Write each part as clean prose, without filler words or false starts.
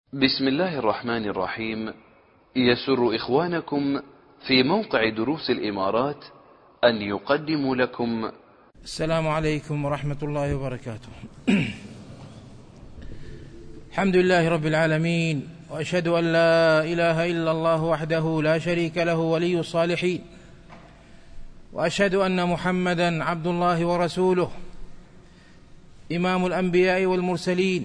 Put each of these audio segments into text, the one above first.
بسم الله الرحمن الرحيم. يسر إخوانكم في موقع دروس الإمارات أن يقدموا لكم السلام عليكم ورحمة الله وبركاته. الحمد لله رب العالمين، وأشهد أن لا إله إلا الله وحده لا شريك له ولي الصالحين، وأشهد أن محمدا عبد الله ورسوله إمام الأنبياء والمرسلين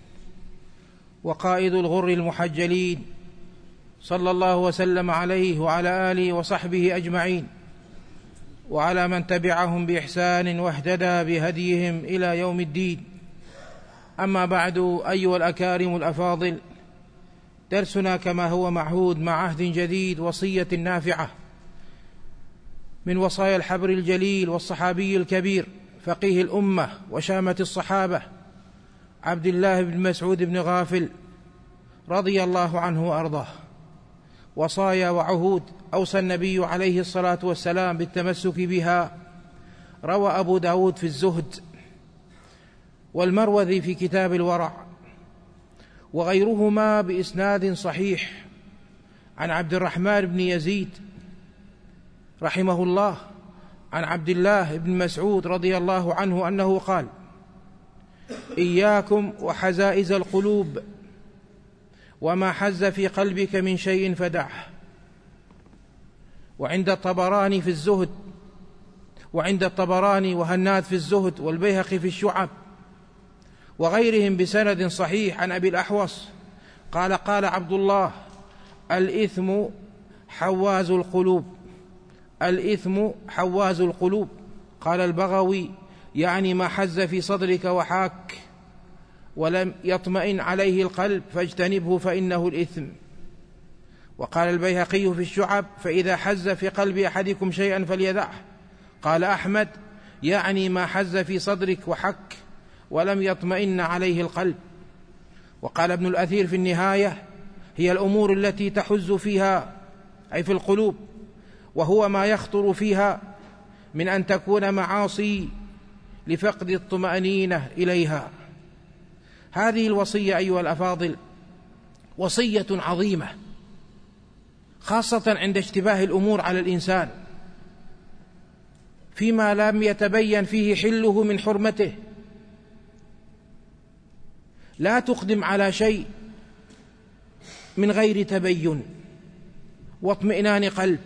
وقائد الغر المحجلين، صلى الله وسلم عليه وعلى آله وصحبه أجمعين، وعلى من تبعهم بإحسان واهتدى بهديهم إلى يوم الدين. أما بعد، أيها الأكارم الأفاضل، درسنا كما هو معهود مع عهد جديد، وصية نافعة من وصايا الحبر الجليل والصحابي الكبير فقيه الأمة وشامة الصحابة عبد الله بن مسعود بن غافل رضي الله عنه وأرضاه. وصايا وعهود أوصى النبي عليه الصلاة والسلام بالتمسك بها. روى أبو داود في الزهد، والمروذي في كتاب الورع، وغيرهما بإسناد صحيح عن عبد الرحمن بن يزيد رحمه الله عن عبد الله بن مسعود رضي الله عنه أنه قال: إياكم وحزائز القلوب، وما حز في قلبك من شيء فدعه. وعند الطبراني في الزهد، وعند الطبراني وهناد في الزهد، والبيهقي في الشعب، وغيرهم بسند صحيح عن أبي الأحوص قال: قال عبد الله: الإثم حواز القلوب، الإثم حواز القلوب. قال البغوي: يعني ما حز في صدرك وحاك ولم يطمئن عليه القلب فاجتنبه فإنه الإثم. وقال البيهقي في الشعب: فإذا حز في قلب أحدكم شيئا فليدعه. قال أحمد: يعني ما حز في صدرك وحك ولم يطمئن عليه القلب. وقال ابن الأثير في النهاية: هي الأمور التي تحز فيها، أي في القلوب، وهو ما يخطر فيها من أن تكون معاصي لفقد الطمأنينة إليها. هذه الوصية أيها الأفاضل وصية عظيمة، خاصة عند اشتباه الأمور على الإنسان فيما لم يتبين فيه حله من حرمته. لا تقدم على شيء من غير تبين واطمئنان قلب.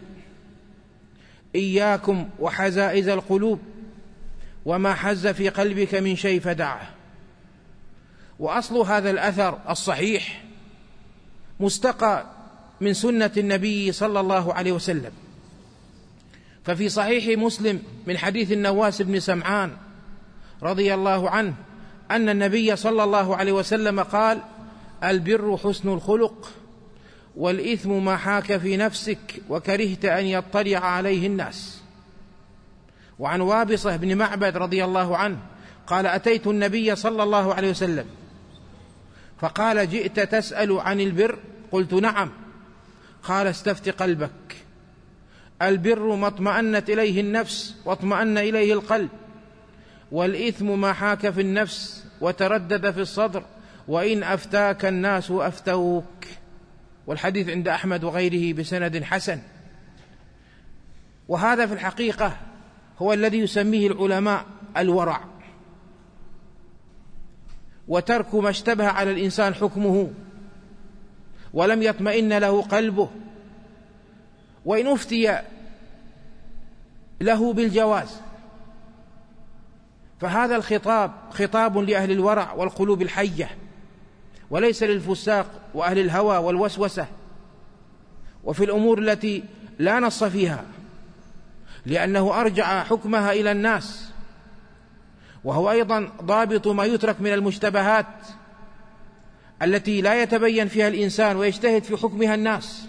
إياكم وحزائز القلوب، وما حز في قلبك من شيء فدعه. وأصل هذا الأثر الصحيح مستقى من سنة النبي صلى الله عليه وسلم. ففي صحيح مسلم من حديث النواس بن سمعان رضي الله عنه أن النبي صلى الله عليه وسلم قال: البر حسن الخلق، والإثم ما حاك في نفسك وكرهت أن يطلع عليه الناس. وعن وابصة بن معبد رضي الله عنه قال: أتيت النبي صلى الله عليه وسلم فقال: جئت تسأل عن البر؟ قلت: نعم. قال: استفت قلبك، البر ما اطمأنت إليه النفس واطمأن إليه القلب، والإثم ما حاك في النفس وتردد في الصدر، وإن أفتاك الناس أفتوك. والحديث عند أحمد وغيره بسند حسن. وهذا في الحقيقة هو الذي يسميه العلماء الورع، وترك ما اشتبه على الإنسان حكمه ولم يطمئن له قلبه، وإن أفتي له بالجواز فهذا الخطاب خطاب لأهل الورع والقلوب الحية، وليس للفساق وأهل الهوى والوسوسة وفي الأمور التي لا نص فيها، لأنه أرجع حكمها إلى الناس، وهو أيضا ضابط ما يترك من المشتبهات التي لا يتبين فيها الإنسان ويجتهد في حكمها الناس.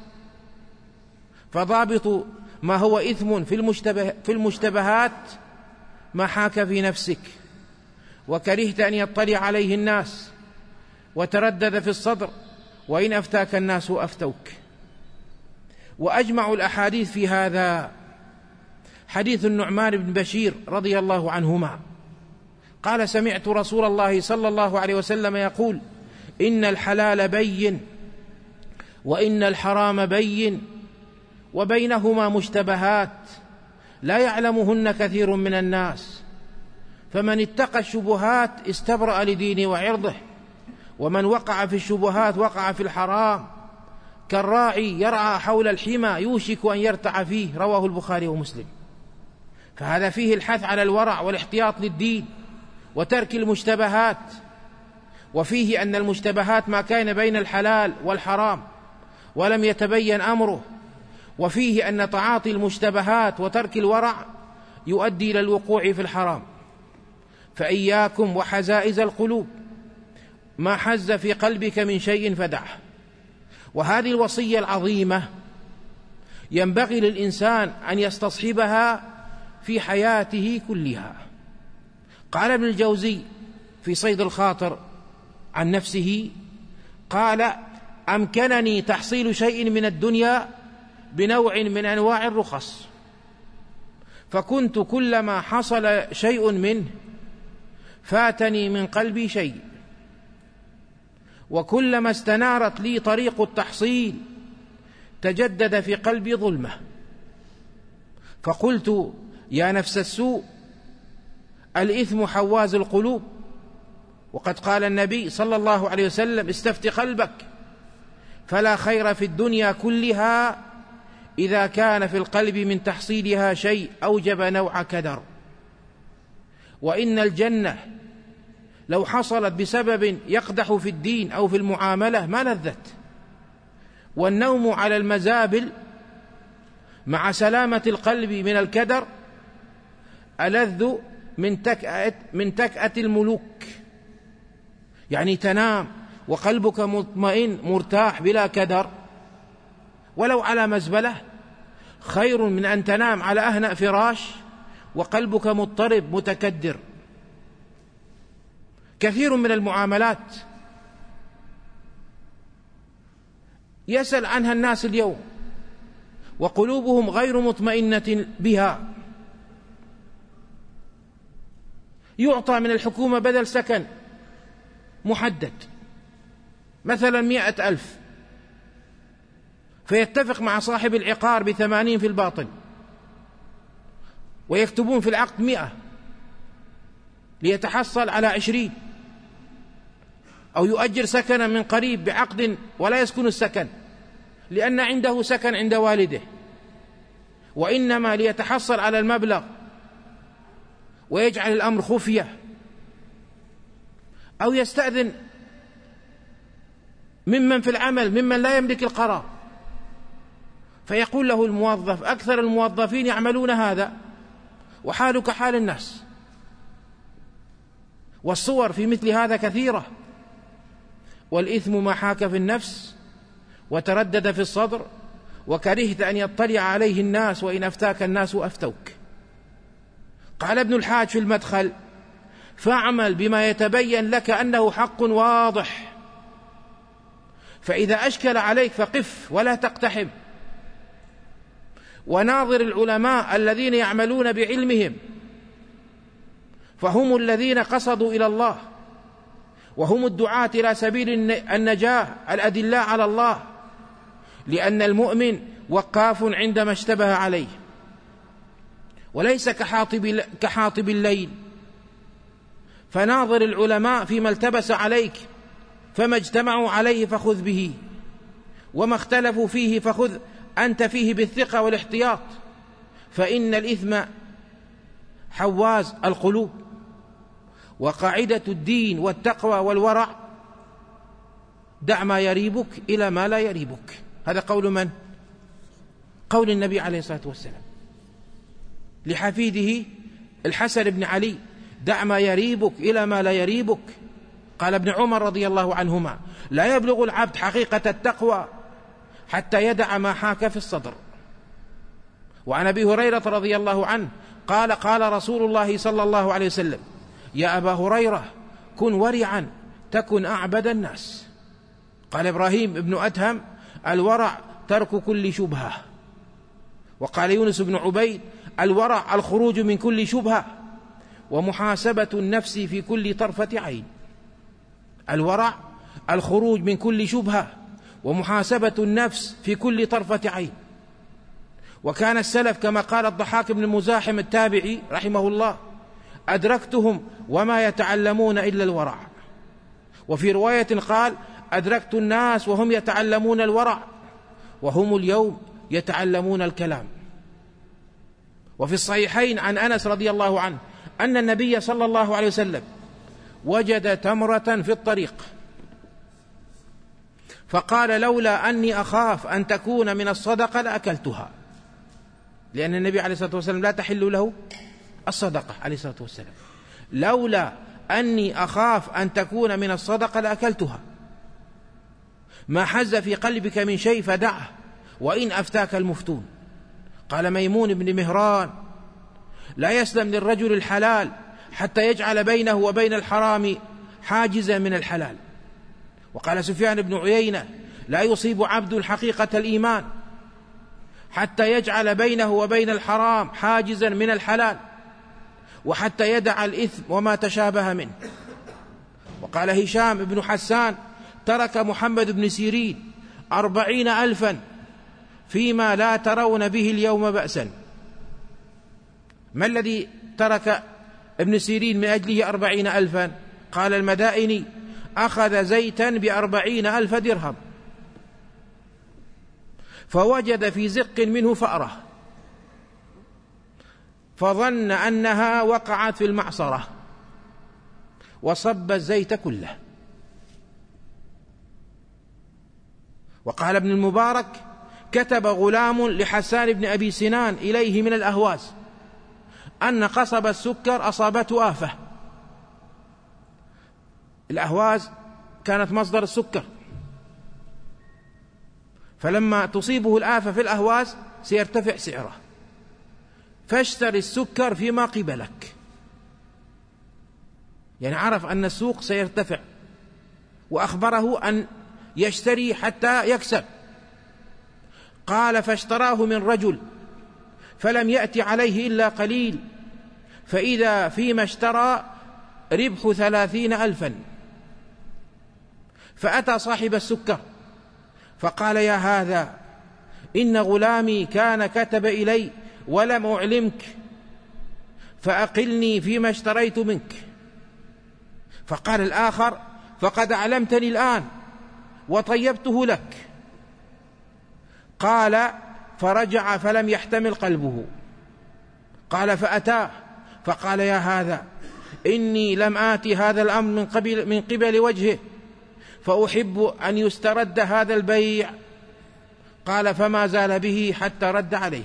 فضابط ما هو إثم في المشتبهات ما حاك في نفسك وكرهت أن يطلع عليه الناس وتردد في الصدر، وإن أفتاك الناس أفتوك. وأجمع الأحاديث في هذا حديث النعمان بن بشير رضي الله عنهما قال: سمعت رسول الله صلى الله عليه وسلم يقول: إن الحلال بين وإن الحرام بين وبينهما مشتبهات لا يعلمهن كثير من الناس، فمن اتقى الشبهات استبرأ لدينه وعرضه، ومن وقع في الشبهات وقع في الحرام، كالراعي يرعى حول الحمى يوشك أن يرتع فيه. رواه البخاري ومسلم. فهذا فيه الحث على الورع والاحتياط للدين وترك المشتبهات، وفيه أن المشتبهات ما كان بين الحلال والحرام ولم يتبين أمره، وفيه أن تعاطي المشتبهات وترك الورع يؤدي إلى الوقوع في الحرام. فإياكم وحزائز القلوب، ما حز في قلبك من شيء فدعه. وهذه الوصية العظيمة ينبغي للإنسان أن يستصحبها في حياته كلها. قال ابن الجوزي في صيد الخاطر عن نفسه، قال: أمكنني تحصيل شيء من الدنيا بنوع من أنواع الرخص، فكنت كلما حصل شيء منه فاتني من قلبي شيء، وكلما استنارت لي طريق التحصيل تجدد في قلبي ظلمة، فقلت: يا نفس السوء، الإثم حواز القلوب، وقد قال النبي صلى الله عليه وسلم: استفت قلبك، فلا خير في الدنيا كلها إذا كان في القلب من تحصيلها شيء أوجب نوع كدر، وإن الجنة لو حصلت بسبب يقدح في الدين أو في المعاملة ما لذت، والنوم على المزابل مع سلامة القلب من الكدر ألذ من تكأة الملوك. يعني تنام وقلبك مطمئن مرتاح بلا كدر ولو على مزبلة، خير من أن تنام على أهنأ فراش وقلبك مضطرب متكدر. كثير من المعاملات يسأل عنها الناس اليوم وقلوبهم غير مطمئنة بها. يعطى من الحكومة بدل سكن محدد مثلا 100,000، فيتفق مع صاحب العقار ب80 في الباطل، ويكتبون في العقد 100 ليتحصل على 20، أو يؤجر سكنا من قريب بعقد ولا يسكن السكن لأن عنده سكن عند والده، وإنما ليتحصل على المبلغ ويجعل الأمر خفية، أو يستأذن ممن في العمل ممن لا يملك القرار، فيقول له الموظف: أكثر الموظفين يعملون هذا وحالك حال الناس. والصور في مثل هذا كثيرة. والإثم ما حاك في النفس وتردد في الصدر وكرهت أن يطلع عليه الناس، وإن أفتاك الناس أفتوك. قال ابن الحاج في المدخل: فاعمل بما يتبين لك أنه حق واضح، فإذا أشكل عليك فقف ولا تقتحم، وناظر العلماء الذين يعملون بعلمهم، فهم الذين قصدوا إلى الله، وهم الدعاة إلى سبيل النجاة الأدلاء على الله، لأن المؤمن وقاف عندما اشتبه عليه، وليس كحاطب الليل. فناظر العلماء فيما التبس عليك، فما اجتمعوا عليه فخذ به، وما اختلفوا فيه فخذ أنت فيه بالثقة والاحتياط، فإن الإثم حواز القلوب. وقاعدة الدين والتقوى والورع: دع ما يريبك إلى ما لا يريبك. هذا قول من؟ قول النبي عليه الصلاة والسلام لحفيده الحسن بن علي: دع ما يريبك إلى ما لا يريبك. قال ابن عمر رضي الله عنهما: لا يبلغ العبد حقيقة التقوى حتى يدع ما حاك في الصدر. وعن أبي هريرة رضي الله عنه قال: قال رسول الله صلى الله عليه وسلم: يا أبا هريرة كن ورعا تكن أعبد الناس. قال إبراهيم بن أدهم: الورع ترك كل شبهة. وقال يونس بن عبيد: الورع الخروج من كل شبهة ومحاسبة النفس في كل طرفة عين. الورع الخروج من كل شبهة ومحاسبة النفس في كل طرفة عين. وكان السلف كما قال الضحاك بن المزاحم التابعي رحمه الله: أدركتهم وما يتعلمون إلا الورع. وفي رواية قال: أدركت الناس وهم يتعلمون الورع وهم اليوم يتعلمون الكلام. وفي الصحيحين عن أنس رضي الله عنه أن النبي صلى الله عليه وسلم وجد تمرة في الطريق فقال: لولا أني أخاف أن تكون من الصدقة لأكلتها، لأن النبي عليه الصلاة والسلام لا تحل له الصدقة عليه الصلاة والسلام. لولا أني أخاف أن تكون من الصدقة لأكلتها، ما حز في قلبك من شيء فدعه وإن أفتاك المفتون. قال ميمون بن مهران: لا يسلم للرجل الحلال حتى يجعل بينه وبين الحرام حاجزا من الحلال. وقال سفيان بن عيينة: لا يصيب عبد حقيقة الإيمان حتى يجعل بينه وبين الحرام حاجزا من الحلال وحتى يدع الإثم وما تشابه منه. وقال هشام بن حسان: ترك محمد بن سيرين 40,000 فيما لا ترون به اليوم بأسا. ما الذي ترك ابن سيرين من أجله 40,000؟ قال المدائني: أخذ زيتا ب40,000 درهم، فوجد في زق منه فأرة فظن أنها وقعت في المعصرة وصب الزيت كله. وقال ابن المبارك: كتب غلام لحسان بن أبي سنان إليه من الأهواز أن قصب السكر أصابته آفة. الأهواز كانت مصدر السكر، فلما تصيبه الآفة في الأهواز سيرتفع سعره، فاشتري السكر فيما قبلك. يعني عرف أن السوق سيرتفع وأخبره أن يشتري حتى يكسب. قال: فاشتراه من رجل فلم يأتي عليه إلا قليل، فإذا فيما اشترى ربح 30,000. فأتى صاحب السكر فقال: يا هذا، إن غلامي كان كتب إلي ولم أعلمك، فأقلني فيما اشتريت منك. فقال الآخر: فقد أعلمتني الآن وطيبته لك. قال: فرجع فلم يحتمل قلبه. قال: فأتاه فقال: يا هذا، إني لم آتي هذا الأمر من قبل وجهه، فأحب أن يسترد هذا البيع. قال: فما زال به حتى رد عليه.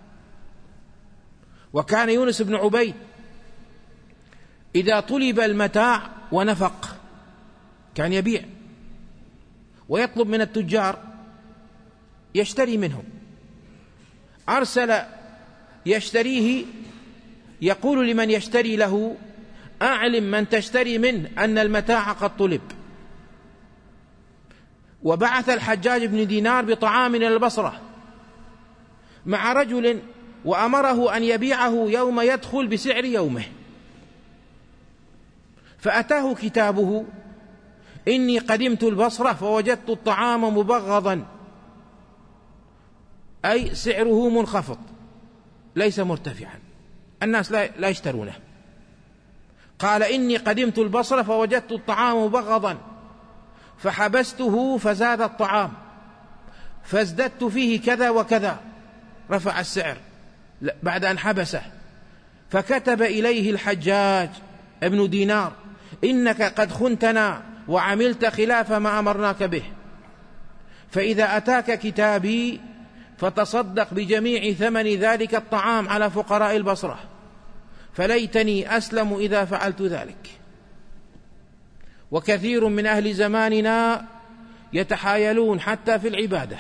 وكان يونس بن عبيد إذا طلب المتاع ونفق كان يبيع ويطلب من التجار يشتري منهم. أرسل يشتريه يقول لمن يشتري له: أعلم من تشتري منه أن المتاع قد طلب. وبعث الحجاج بن دينار بطعام إلى البصرة مع رجل وأمره أن يبيعه يوم يدخل بسعر يومه. فأتاه كتابه: إني قدمت البصرة فوجدت الطعام مبغضا، أي سعره منخفض ليس مرتفعا، الناس لا يشترونه. قال: إني قدمت البصرة فوجدت الطعام مبغضا فحبسته فزاد الطعام فازددت فيه كذا وكذا، رفع السعر بعد أن حبسه. فكتب إليه الحجاج ابن دينار: إنك قد خنتنا وعملت خلاف ما أمرناك به، فإذا أتاك كتابي فتصدق بجميع ثمن ذلك الطعام على فقراء البصرة، فليتني أسلم إذا فعلت ذلك. وكثير من أهل زماننا يتحايلون حتى في العبادة.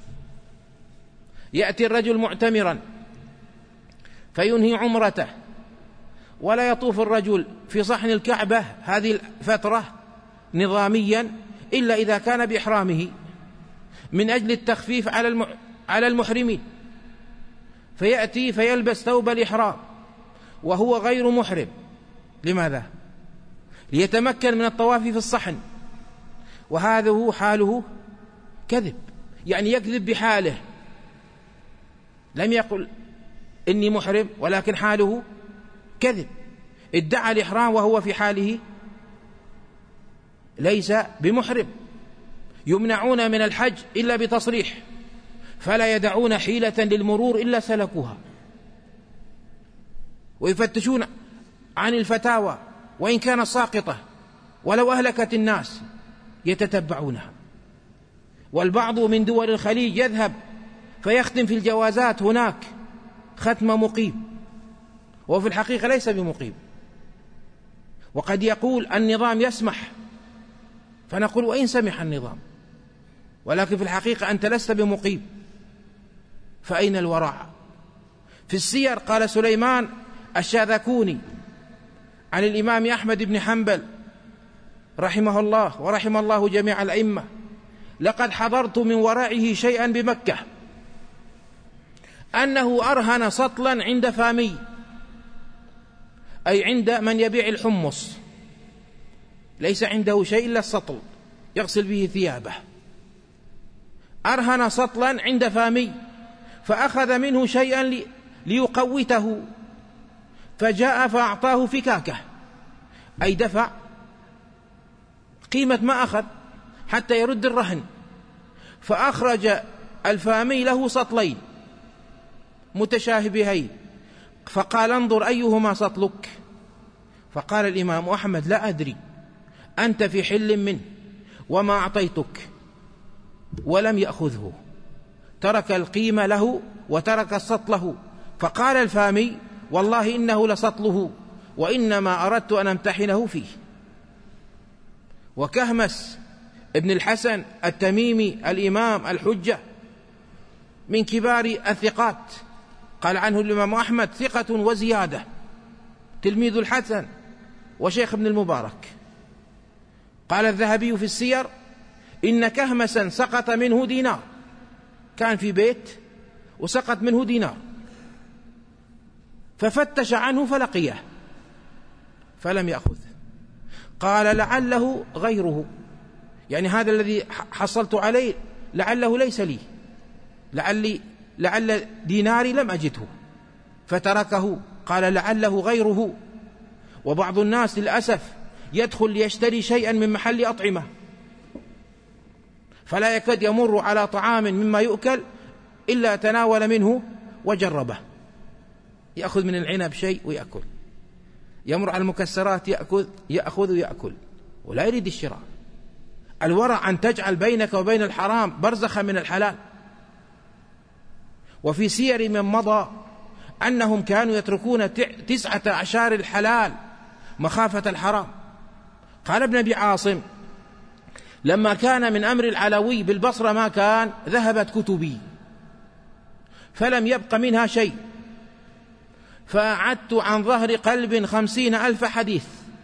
يأتي الرجل معتمرا فينهي عمرته ولا يطوف الرجل في صحن الكعبة هذه الفترة نظاميا إلا إذا كان بإحرامه من أجل التخفيف على المحرمين، فيأتي فيلبس ثوب الإحرام وهو غير محرم. لماذا؟ ليتمكن من الطواف في الصحن وهذا حاله كذب، يعني يكذب بحاله، لم يقل إني محرم ولكن حاله كذب، ادعى الإحرام وهو في حاله ليس بمحرم. يمنعون من الحج إلا بتصريح، فلا يدعون حيلة للمرور إلا سلكوها، ويفتشون عن الفتاوى وإن كانت ساقطة ولو أهلكت الناس يتتبعونها. والبعض من دول الخليج يذهب فيختم في الجوازات هناك ختم مقيم، وفي الحقيقة ليس بمقيم، وقد يقول النظام يسمح، فنقول وإن سمح النظام، ولكن في الحقيقة أنت لست بمقيم، فأين الورع؟ في السير قال سليمان الشاذكوني عن الإمام أحمد بن حنبل رحمه الله ورحم الله جميع الأئمة: لقد حضرت من ورعه شيئا بمكة، أنه أرهن سطلا عند فامي، أي عند من يبيع الحمص، ليس عنده شيء إلا السطل يغسل به ثيابه، أرهن سطلا عند فامي فأخذ منه شيئا ليقوته، فجاء فأعطاه فكاكه، أي دفع قيمة ما أخذ حتى يرد الرهن، فأخرج الفامي له سطلين متشابهين، فقال انظر أيهما سطلك؟ فقال الإمام أحمد لا أدري، أنت في حل منه وما أعطيتك، ولم يأخذه، ترك القيمة له وترك السطله. فقال الفامي والله إنه لسطله، وإنما أردت أن أمتحنه فيه. وكهمس ابن الحسن التميمي الإمام الحجة من كبار الثقات، قال عنه الإمام أحمد ثقة وزيادة، تلميذ الحسن وشيخ ابن المبارك. قال الذهبي في السير إن كهمسا سقط منه دينار، كان في بيت وسقط منه دينار، ففتش عنه فلقيه فلم يأخذه، قال لعله غيره، يعني هذا الذي حصلت عليه لعله ليس لي، لعل ديناري لم أجده فتركه، قال لعله غيره. وبعض الناس للأسف يدخل ليشتري شيئا من محل أطعمة، فلا يكاد يمر على طعام مما يؤكل إلا تناول منه وجربه، يأخذ من العنب شيء ويأكل، يمر على المكسرات يأخذ ويأكل، ولا يريد الشراء. الورع أن تجعل بينك وبين الحرام برزخا من الحلال. وفي سير من مضى أنهم كانوا يتركون 9 أعشار الحلال مخافة الحرام. قال ابن أبي عاصم لما كان من أمر العلوي بالبصرة ما كان، ذهبت كتبي فلم يبق منها شيء، فأعدت عن ظهر قلب 50,000 حديث،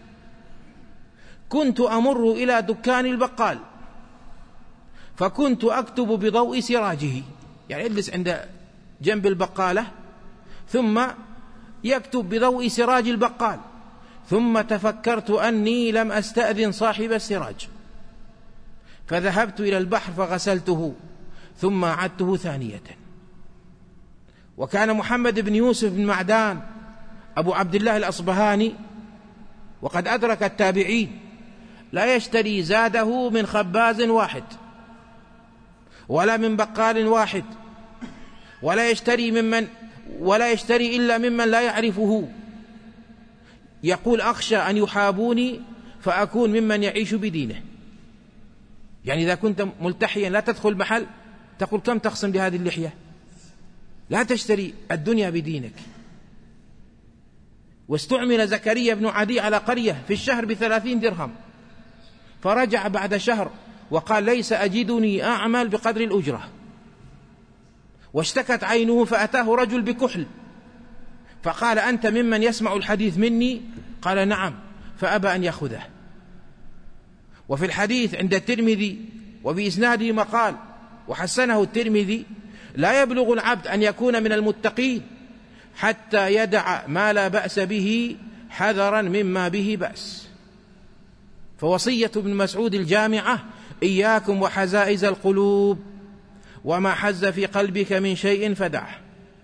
كنت أمر إلى دكان البقال فكنت أكتب بضوء سراجه، يعني يجلس عند جنب البقالة ثم يكتب بضوء سراج البقال، ثم تفكرت أني لم أستأذن صاحب السراج، فذهبت إلى البحر فغسلته ثم أعدته ثانية. وكان محمد بن يوسف بن معدان أبو عبد الله الأصبهاني وقد أدرك التابعين لا يشتري زاده من خباز واحد ولا من بقال واحد، ولا يشتري إلا ممن لا يعرفه، يقول أخشى أن يحابوني فأكون ممن يعيش بدينه. يعني إذا كنت ملتحيا لا تدخل محل تقول كم تخصم لهذه اللحية، لا تشتري الدنيا بدينك. واستعمل زكريا بن عدي على قرية في الشهر ب30 درهم، فرجع بعد شهر وقال ليس أجدني أعمل بقدر الأجرة، واشتكت عينه فأتاه رجل بكحل فقال أنت ممن يسمع الحديث مني؟ قال نعم، فأبى أن يأخذه. وفي الحديث عند الترمذي وبإسناده مقال وحسنه الترمذي لا يبلغ العبد أن يكون من المتقين حتى يدع ما لا بأس به حذرا مما به بأس. فوصية ابن مسعود الجامعة إياكم وحزائز القلوب، وما حز في قلبك من شيء فدعه.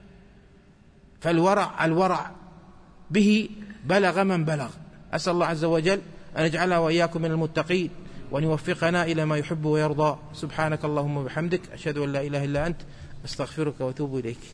فالورع به بلغ من بلغ. أسأل الله عز وجل أن يجعلنا وإياكم من المتقين، وأن يوفقنا إلى ما يحب ويرضى. سبحانك اللهم وبحمدك، أشهد أن لا إله إلا أنت، أستغفرك وأتوب إليك.